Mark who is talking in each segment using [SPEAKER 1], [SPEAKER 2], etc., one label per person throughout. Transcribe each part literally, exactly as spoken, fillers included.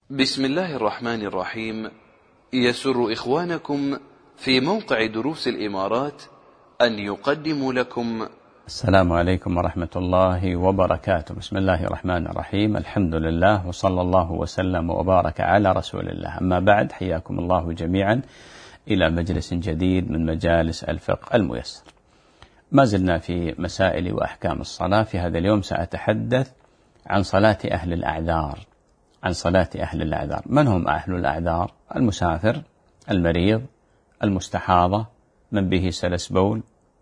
[SPEAKER 1] بسم الله الرحمن الرحيم. يسر إخوانكم في موقع دروس الإمارات أن يقدموا لكم
[SPEAKER 2] السلام عليكم ورحمة الله وبركاته. بسم الله الرحمن الرحيم. الحمد لله وصلى الله وسلم وبارك على رسول الله. أما بعد، حياكم الله جميعا إلى مجلس جديد من مجالس الفقه الميسر. ما زلنا في مسائل وأحكام الصلاة. في هذا اليوم سأتحدث عن صلاة أهل الأعذار. عن صلاة أهل الأعذار. من هم أهل الأعذار؟ المسافر، المريض، المستحاضة، من به سلس بول،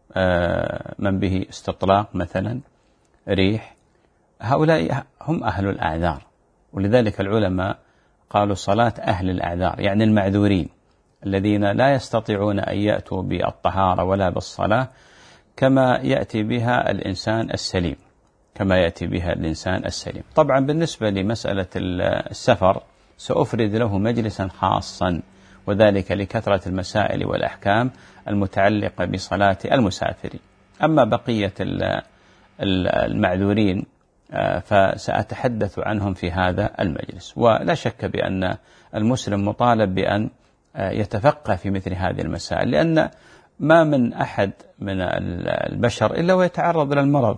[SPEAKER 2] من به استطلاق مثلا، ريح. هؤلاء هم أهل الأعذار. ولذلك العلماء قالوا صلاة أهل الأعذار يعني المعذورين الذين لا يستطيعون أن يأتوا بالطهارة ولا بالصلاة كما يأتي بها الإنسان السليم كما يأتي بها الإنسان السليم. طبعا بالنسبة لمسألة السفر سأفرد له مجلسا خاصا، وذلك لكثرة المسائل والأحكام المتعلقة بصلاة المسافرين. أما بقية المعذورين فسأتحدث عنهم في هذا المجلس. ولا شك بأن المسلم مطالب بأن يتفقه في مثل هذه المسائل، لأن ما من أحد من البشر إلا ويتعرض للمرض،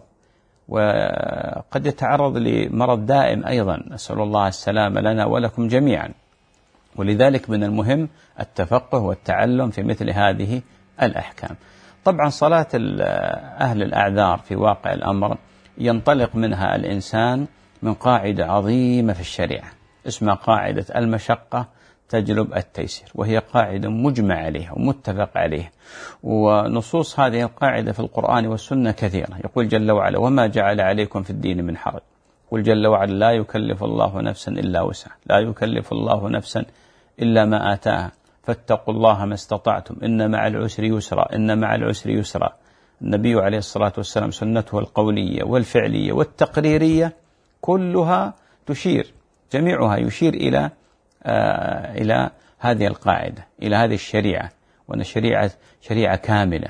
[SPEAKER 2] وقد يتعرض لمرض دائم أيضا، نسأل الله السلامة لنا ولكم جميعا. ولذلك من المهم التفقه والتعلم في مثل هذه الأحكام. طبعا صلاة أهل الأعذار في واقع الأمر ينطلق منها الإنسان من قاعدة عظيمة في الشريعة اسمها قاعدة المشقة تجلب التيسير، وهي قاعدة مجمع عليها ومتفق عليها. ونصوص هذه القاعدة في القرآن والسنة كثيرة. يقول جل وعلا: وما جعل عليكم في الدين من حرج. يقول جل وعلا: لا يكلف الله نفسا إلا وسعها، لا يكلف الله نفسا إلا ما آتاها، فاتقوا الله ما استطعتم، إن مع العسر يسرا، إن مع العسر يسرا. النبي عليه الصلاة والسلام سنته القولية والفعلية والتقريرية كلها تشير، جميعها يشير إلى آه إلى هذه القاعدة، إلى هذه الشريعة، وأن الشريعة شريعة كاملة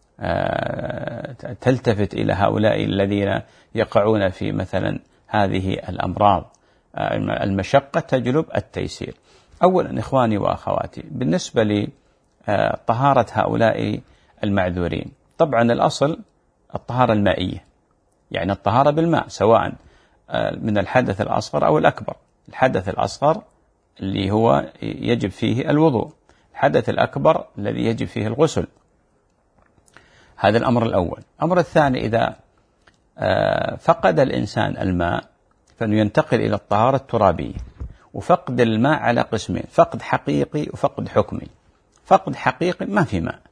[SPEAKER 2] آه تلتفت إلى هؤلاء الذين يقعون في مثلا هذه الأمراض. آه المشقة تجلب التيسير. أولا إخواني وأخواتي، بالنسبة لطهارة هؤلاء المعذورين، طبعا الأصل الطهارة المائية، يعني الطهارة بالماء، سواء من الحدث الأصغر أو الأكبر. الحدث الأصغر اللي هو يجب فيه الوضوء، الحدث الأكبر الذي يجب فيه الغسل. هذا الأمر الأول. الأمر الثاني، إذا فقد الإنسان الماء فإنه ينتقل إلى الطهارة الترابية. وفقد الماء على قسمين: فقد حقيقي وفقد حكمي. فقد حقيقي ما في ماء،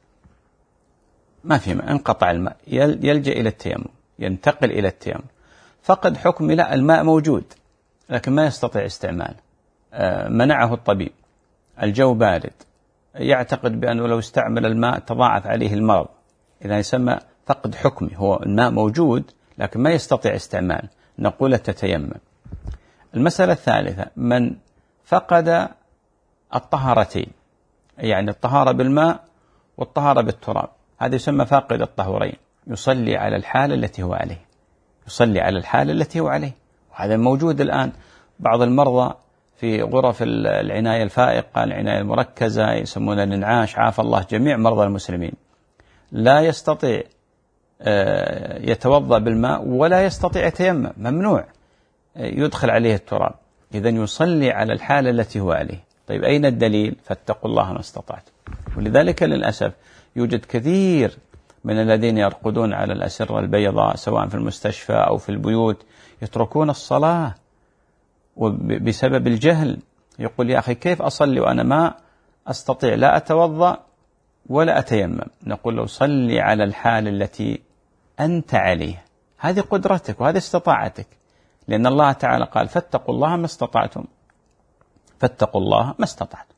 [SPEAKER 2] ما في ماء، انقطع الماء، يلجأ إلى التيمم، ينتقل إلى التيمم. فقد حكمي، لا، الماء موجود لكن ما يستطيع استعماله، منعه الطبيب، الجو بارد، يعتقد بأنه لو استعمل الماء تضاعف عليه المرض، إذا يسمى فقد حكمي، هو الماء موجود لكن ما يستطيع استعماله، نقول تتيمم. المسألة الثالثة: من فقد الطهارتين، يعني الطهارة بالماء والطهارة بالتراب، هذا يسمى فاقد الطهورين، يصلي على الحالة التي هو عليه، يصلي على الحالة التي هو عليه. وهذا موجود الآن. بعض المرضى في غرف العناية الفائقة، العناية المركزة، يسمونها الإنعاش، عافى الله جميع مرضى المسلمين، لا يستطيع يتوضأ بالماء ولا يستطيع يتيمم، ممنوع، يدخل عليه التراب. إذن يصلي على الحالة التي هو عليه. طيب أين الدليل؟ فاتقوا الله ما استطعتم. ولذلك للأسف يوجد كثير من الذين يرقدون على الأسرة البيضاء سواء في المستشفى أو في البيوت، يتركون الصلاة وبسبب الجهل. يقول: يا أخي كيف أصلي وأنا ما أستطيع لا أتوضأ ولا أتيمم؟ نقول له: صلي على الحال التي أنت عليها، هذه قدرتك وهذه استطاعتك، لأن الله تعالى قال: فاتقوا الله ما استطعتم، فاتقوا الله ما استطعتم.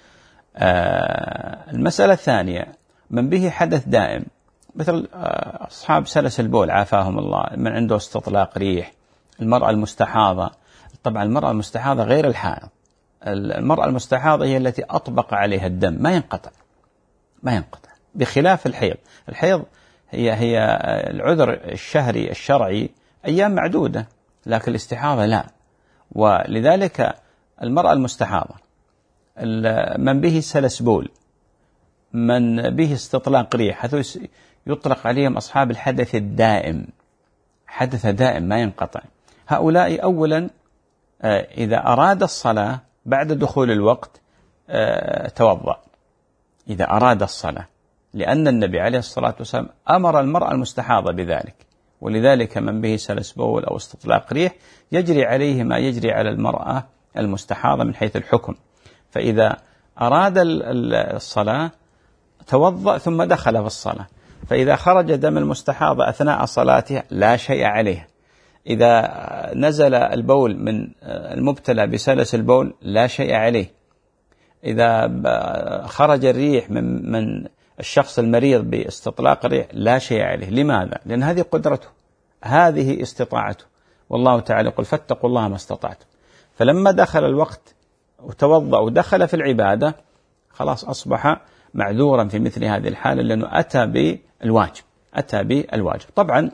[SPEAKER 2] آه المسألة الثانية: من به حدث دائم، مثل آه أصحاب سلس البول عافاهم الله، من عنده استطلاق ريح، المرأة المستحاضة. طبعا المرأة المستحاضة غير الحائض. المرأة المستحاضة هي التي أطبق عليها الدم، ما ينقطع ما ينقطع بخلاف الحيض. الحيض هي هي العذر الشهري الشرعي أيام معدودة، لكن الاستحاضة لا. ولذلك المرأة المستحاضة، من به سلس بول، من به استطلاق ريح، هذول يطلق عليهم أصحاب الحدث الدائم، حدث دائم ما ينقطع. هؤلاء أولا إذا أراد الصلاة بعد دخول الوقت توضأ، إذا أراد الصلاة، لأن النبي عليه الصلاة والسلام أمر المرأة المستحاضة بذلك، ولذلك من به سلس بول أو استطلاق ريح يجري عليه ما يجري على المرأة المستحاضة من حيث الحكم. فإذا أراد الصلاة توضأ ثم دخل في الصلاة، فإذا خرج دم المستحاضة أثناء صلاته لا شيء عليه. إذا نزل البول من المبتلى بسلس البول لا شيء عليه. إذا خرج الريح من من الشخص المريض باستطلاق الريح لا شيء عليه. لماذا؟ لأن هذه قدرته، هذه استطاعته، والله تعالى يقول فاتقوا الله ما استطعتم. فلما دخل الوقت وتوضأ ودخل في العبادة خلاص أصبح معذورا في مثل هذه الحالة، لأنه أتى بالواجب، أتى بالواجب. طبعا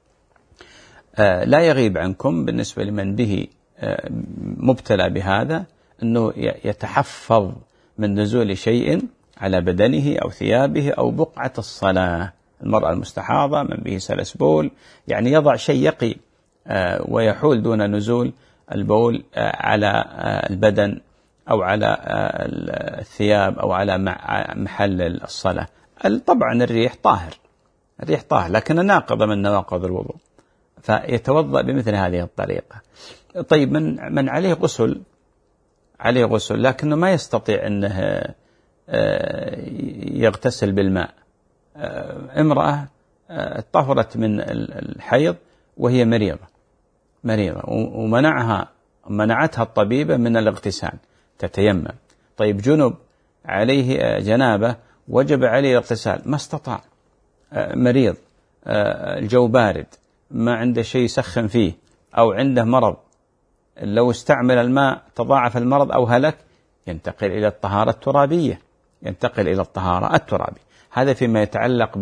[SPEAKER 2] لا يغيب عنكم بالنسبة لمن به مبتلى بهذا أنه يتحفظ من نزول شيء على بدنه أو ثيابه أو بقعة الصلاة. المرأة المستحاضة من به سلس بول يعني يضع شيء يقي ويحول دون نزول البول على البدن أو على الثياب أو على محل الصلاة. طبعا الريح طاهر، الريح طاهر لكن ناقض من نواقض الوضوء، فيتوضأ بمثل هذه الطريقة. طيب من من عليه غسل، عليه غسل لكنه ما يستطيع أنه يغتسل بالماء. امرأة طهرت من الحيض وهي مريضة مريضة ومنعها منعتها الطبيبة من الاغتسال، تتيمم. طيب جنب عليه جنابة وجب عليه الاغتسال، ما استطاع، مريض، الجو بارد، ما عنده شيء يسخن فيه، أو عنده مرض، لو استعمل الماء تضاعف المرض أو هلك، ينتقل إلى الطهارة الترابية، ينتقل إلى الطهارة الترابية. هذا فيما يتعلق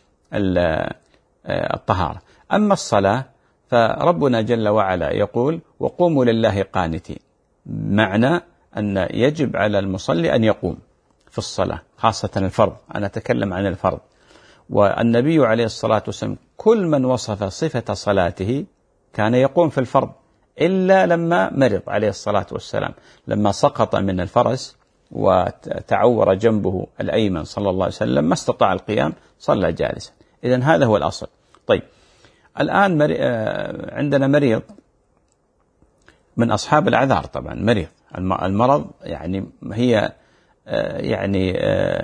[SPEAKER 2] بالطهارة. أما الصلاة فربنا جل وعلا يقول وقوموا لله قانتين، معنى أن يجب على المصلي أن يقوم في الصلاة، خاصة الفرض، أنا أتكلم عن الفرض. والنبي عليه الصلاة والسلام كل من وصف صفة صلاته كان يقوم في الفرض، إلا لما مرض عليه الصلاة والسلام، لما سقط من الفرس وتعور جنبه الأيمن صلى الله عليه وسلم ما استطاع القيام، صلى جالسا. إذن هذا هو الأصل. طيب الآن عندنا مريض من أصحاب الأعذار، طبعا مريض، المرض يعني هي يعني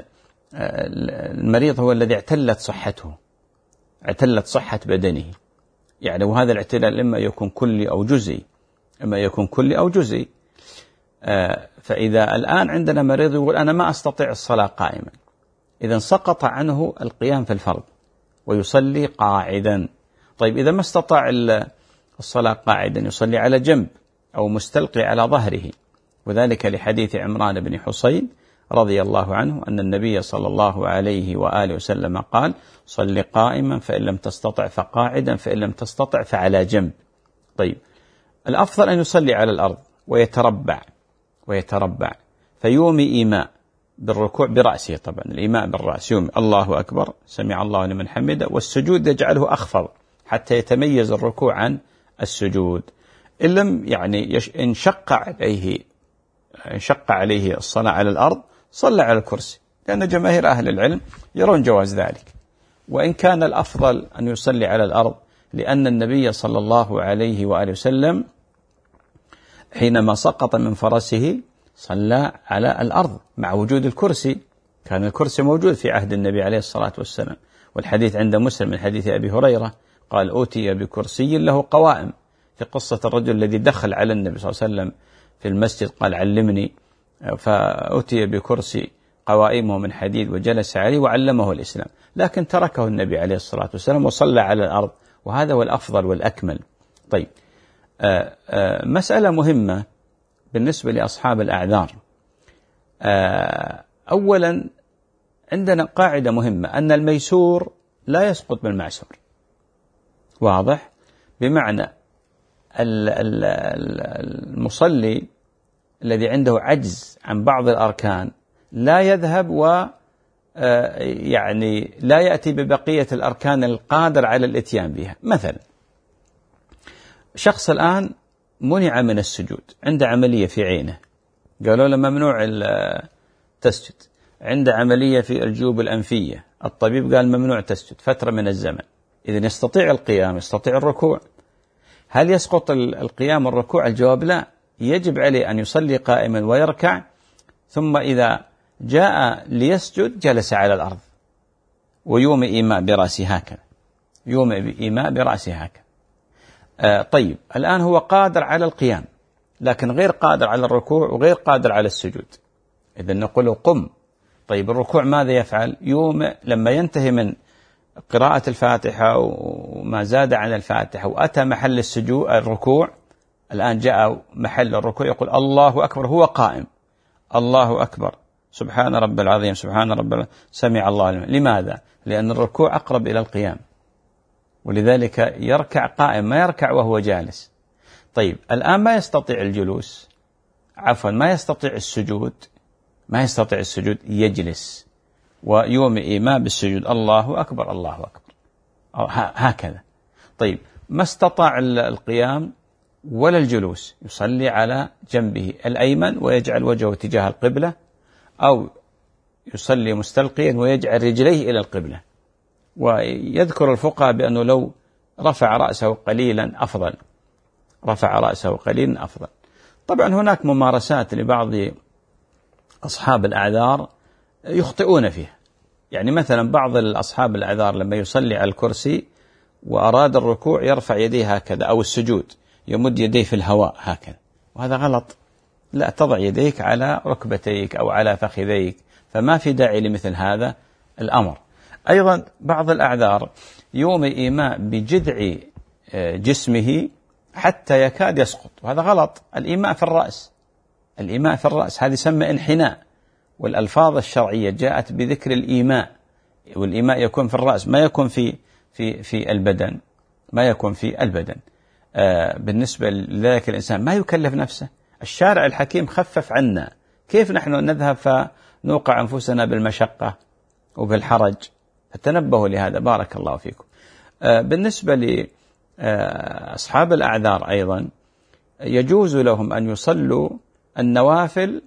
[SPEAKER 2] المريض هو الذي اعتلت صحته، اعتلت صحة بدنه يعني، وهذا الاعتلال إما يكون كلي أو جزئي، إما يكون كلي أو جزئي. فإذا الآن عندنا مريض يقول أنا ما أستطيع الصلاة قائما، إذا سقط عنه القيام في الفرض ويصلي قاعدا. طيب إذا ما استطاع الصلاة قاعدا يصلي على جنب أو مستلقي على ظهره، وذلك لحديث عمران بن حصين رضي الله عنه أن النبي صلى الله عليه وآله وسلم قال صل قائما فإن لم تستطع فقاعدا فإن لم تستطع فعلى جنب. طيب الأفضل أن يصلي على الأرض ويتربع ويتربع فيومي إيماء بالركوع برأسه، طبعا الإيماء بالرأس، يومي الله أكبر سمع الله لمن حمده، والسجود يجعله أخفض حتى يتميز الركوع عن السجود. إن لم يعني انشق عليه انشق عليه الصلاة على الأرض صلى على الكرسي، لأن جماهير أهل العلم يرون جواز ذلك، وإن كان الأفضل أن يصلي على الأرض، لأن النبي صلى الله عليه وآله وسلم حينما سقط من فرسه صلى على الأرض مع وجود الكرسي، كان الكرسي موجود في عهد النبي عليه الصلاة والسلام. والحديث عند مسلم من حديث أبي هريرة قال أوتي بكرسي له قوائم، في قصة الرجل الذي دخل على النبي صلى الله عليه وسلم في المسجد قال علمني، فأوتي بكرسي قوائمه من حديد وجلس عليه وعلمه الإسلام، لكن تركه النبي عليه الصلاة والسلام وصلى على الأرض، وهذا هو الأفضل والأكمل. طيب آآ آآ مسألة مهمة بالنسبة لأصحاب الأعذار. أولا عندنا قاعدة مهمة أن الميسور لا يسقط بالمعسور، واضح؟ بمعنى المصلي الذي عنده عجز عن بعض الأركان لا يذهب و يعني لا يأتي ببقية الأركان القادر على الإتيان بها. مثلا شخص الآن منع من السجود، عنده عملية في عينه، قالوا له ممنوع تسجد، عنده عملية في الجيوب الأنفية، الطبيب قال ممنوع تسجد فترة من الزمن، إذن يستطيع القيام، يستطيع الركوع. هل يسقط القيام والركوع؟ الجواب لا، يجب عليه أن يصلي قائما ويركع، ثم إذا جاء ليسجد جلس على الأرض ويومئ إيماء برأسه هكذا، يومئ إيماء برأسه هكذا. آه طيب الآن هو قادر على القيام لكن غير قادر على الركوع وغير قادر على السجود، إذن نقول قم. طيب الركوع ماذا يفعل؟ يومئ لما ينتهي من قراءة الفاتحة وما زاد عن الفاتحة وأتى محل السجود الركوع، الآن جاء محل الركوع يقول الله أكبر، هو قائم، الله أكبر، سبحان رب العظيم، سبحان رب سمع الله لمن. لماذا؟ لأن الركوع أقرب إلى القيام، ولذلك يركع قائم، ما يركع وهو جالس. طيب الآن ما يستطيع الجلوس، عفوا ما يستطيع السجود، ما يستطيع السجود، يجلس ويومئ ما بالسجود، الله أكبر، الله أكبر، هكذا. طيب ما استطاع القيام ولا الجلوس، يصلي على جنبه الأيمن ويجعل وجهه تجاه القبلة، أو يصلي مستلقيا ويجعل رجليه إلى القبلة. ويذكر الفقهاء بأنه لو رفع رأسه قليلا أفضل، رفع رأسه قليلا أفضل. طبعا هناك ممارسات لبعض أصحاب الأعذار يخطئون فيها، يعني مثلا بعض أصحاب الأعذار لما يصلي على الكرسي وأراد الركوع يرفع يديه هكذا، أو السجود يمد يديه في الهواء هكذا، وهذا غلط. لا، تضع يديك على ركبتيك أو على فخذيك، فما في داعي لمثل هذا الأمر. أيضا بعض الأعذار يومئ إيماء بجذع جسمه حتى يكاد يسقط، وهذا غلط. الإيماء في الرأس، الإيماء في الرأس هذه يسمى انحناء، والألفاظ الشرعية جاءت بذكر الإيماء، والإيماء يكون في الرأس، ما يكون في في في البدن، ما يكون في البدن. آه بالنسبة لذلك الإنسان ما يكلف نفسه، الشارع الحكيم خفف عنا، كيف نحن نذهب فنوقع أنفسنا بالمشقة وبالحرج؟ فتنبهوا لهذا، بارك الله فيكم. آه بالنسبة لأصحاب الأعذار أيضا يجوز لهم أن يصلوا النوافل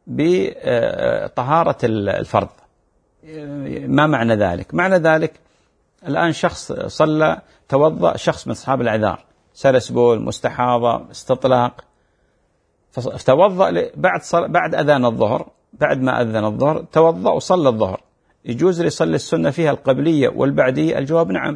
[SPEAKER 2] بطهارة الفرض. ما معنى ذلك؟ معنى ذلك الآن شخص صلى توضأ، شخص من أصحاب الأعذار، سلس بول، مستحاضة، استطلاق، فتوضأ بعد بعد أذان الظهر، بعد ما أذن الظهر توضأ وصلى الظهر، يجوز ليصلي السنة فيها القبلية والبعدية؟ الجواب نعم،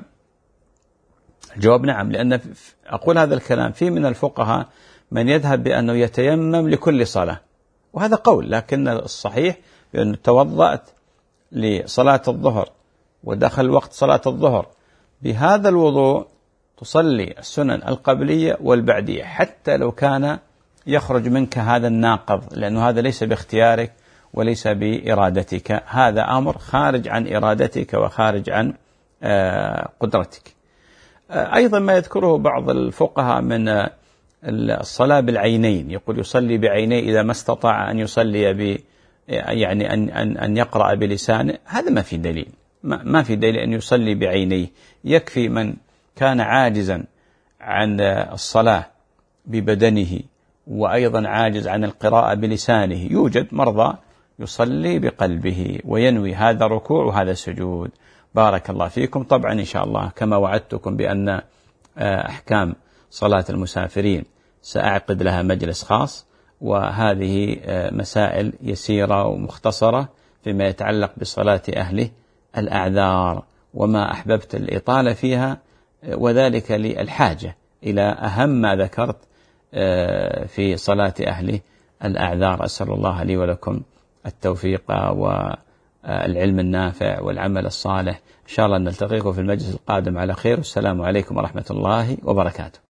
[SPEAKER 2] الجواب نعم، لأن أقول هذا الكلام في من الفقهاء من يذهب بأنه يتيمم لكل صلاة، وهذا قول، لكن الصحيح بأنه توضأت لصلاة الظهر ودخل وقت صلاة الظهر بهذا الوضوء تصلي السنن القبلية والبعدية، حتى لو كان يخرج منك هذا الناقض، لأنه هذا ليس باختيارك وليس بإرادتك، هذا أمر خارج عن إرادتك وخارج عن قدرتك. أيضا ما يذكره بعض الفقهاء من الصلاة بالعينين، يقول يصلي بعينيه إذا ما استطاع أن يصلي ب يعني أن أن أن يقرأ بلسانه، هذا ما في دليل، ما, ما في دليل أن يصلي بعينيه. يكفي من كان عاجزا عن الصلاة ببدنه وأيضا عاجز عن القراءة بلسانه، يوجد مرضى يصلي بقلبه وينوي هذا ركوع وهذا سجود. بارك الله فيكم. طبعا إن شاء الله كما وعدتكم بأن أحكام صلاة المسافرين سأعقد لها مجلس خاص، وهذه مسائل يسيرة ومختصرة فيما يتعلق بصلاة أهل الأعذار، وما أحببت الإطالة فيها، وذلك للحاجة إلى أهم ما ذكرت في صلاة أهل الأعذار. أسأل الله لي ولكم التوفيق والعلم النافع والعمل الصالح. إن شاء الله نلتقيكم في المجلس القادم على خير، والسلام عليكم ورحمة الله وبركاته.